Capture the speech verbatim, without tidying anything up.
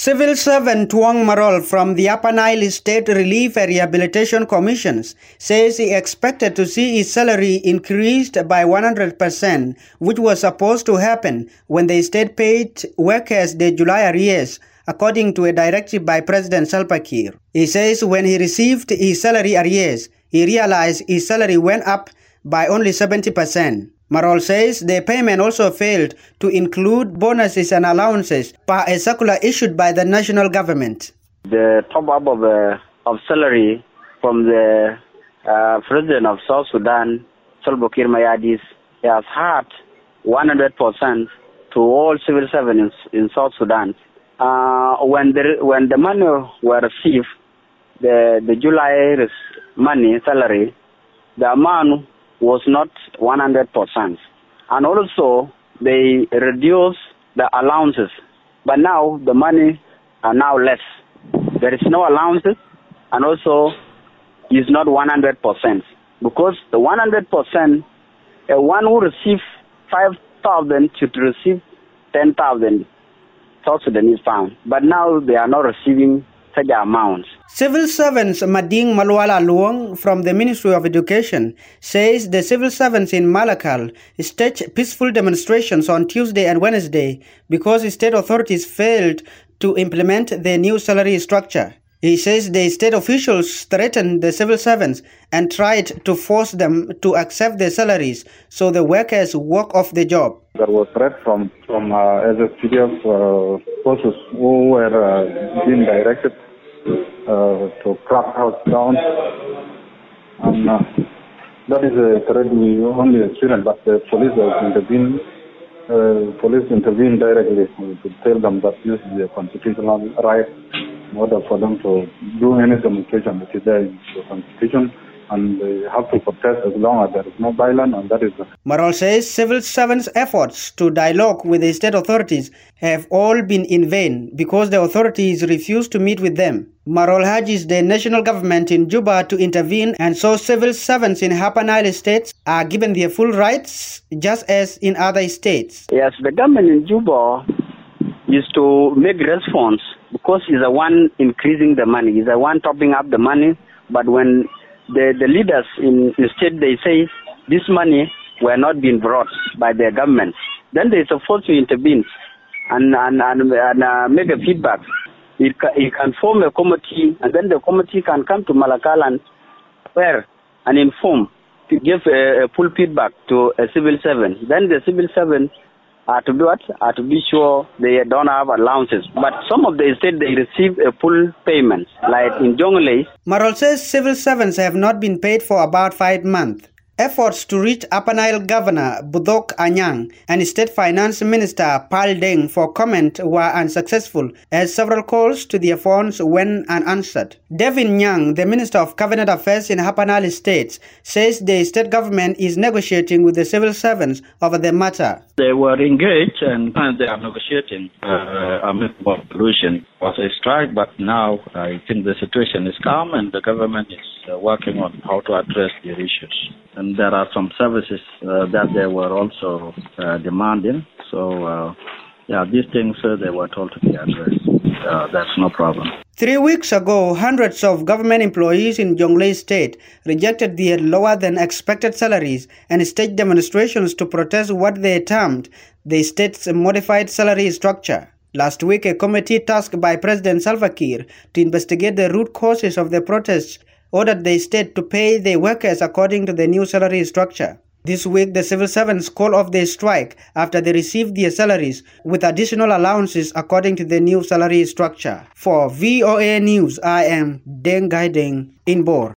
Civil servant Tuong Marol from the Upper Nile State Relief and Rehabilitation Commissions says he expected to see his salary increased by one hundred percent, which was supposed to happen when the state paid workers their July arrears, according to a directive by President Salva Kiir. He says when he received his salary arrears, he realized his salary went up by only seventy percent. Marol says the payment also failed to include bonuses and allowances per a circular issued by the national government. The top-up of, uh, of salary from the uh, President of South Sudan, Salva Kiir Mayardit, has had one hundred percent to all civil servants in, in South Sudan. Uh, when, the, when the money were received, the, the July money, salary, the amount was not one hundred percent. And also, they reduced the allowances. But now, the money are now less. There is no allowances, and also, is not one hundred percent. Because the one hundred percent, uh, one who receives five thousand should receive ten thousand South Sudanese pounds. But now, they are not receiving such amounts. Civil servants Mading Malwala Luong from the Ministry of Education says the civil servants in Malakal staged peaceful demonstrations on Tuesday and Wednesday because state authorities failed to implement the new salary structure. He says the state officials threatened the civil servants and tried to force them to accept their salaries so the workers walk off the job. There was threat from, from uh, S S P D F uh, forces who were uh, being directed uh, to crack house down. And uh, that is a threat we only experienced, but the police has intervened. Uh, police intervened directly to tell them that this is a constitutional right in order for them to do any demonstration which is there in the constitution, and they have to protest as long as there is no violence, and that is the... Marol says civil servants' efforts to dialogue with the state authorities have all been in vain because the authorities refuse to meet with them. Marol urges the national government in Juba to intervene, and so civil servants in Upper Nile states are given their full rights just as in other states. Yes, the government in Juba is to make response because he's the one increasing the money, he's the one topping up the money, but when the, the leaders in the state, they say this money were not being brought by their government, then they're supposed to intervene and, and, and, and uh, make a feedback. It, ca it can form a committee, and then the committee can come to Malakal and where and inform to give a, a full feedback to a civil servant. Then the civil servant are to do what? Are to be sure they don't have allowances. But some of the states, they receive a full payment, like in Jonglei. Marol says civil servants have not been paid for about five months. Efforts to reach Upper Nile Governor Budok Anyang and State Finance Minister Pal Deng for comment were unsuccessful, as several calls to their phones went unanswered. Devin Nyang, the Minister of Cabinet Affairs in Upper Nile States, says the state government is negotiating with the civil servants over the matter. They were engaged and they are negotiating uh, amicable solution. It was a strike, but now I think the situation is calm and the government is uh, working on how to address the issues. And there are some services uh, that they were also uh, demanding. So, uh, yeah, these things uh, they were told to be addressed. Uh, that's no problem. Three weeks ago, hundreds of government employees in Jonglei State rejected their lower-than-expected salaries and staged demonstrations to protest what they termed the state's modified salary structure. Last week, a committee tasked by President Salva Kiir to investigate the root causes of the protests ordered the state to pay the workers according to the new salary structure. This week, the civil servants called off their strike after they received their salaries with additional allowances according to the new salary structure. For V O A News, I am Deng Gai Deng in Bor.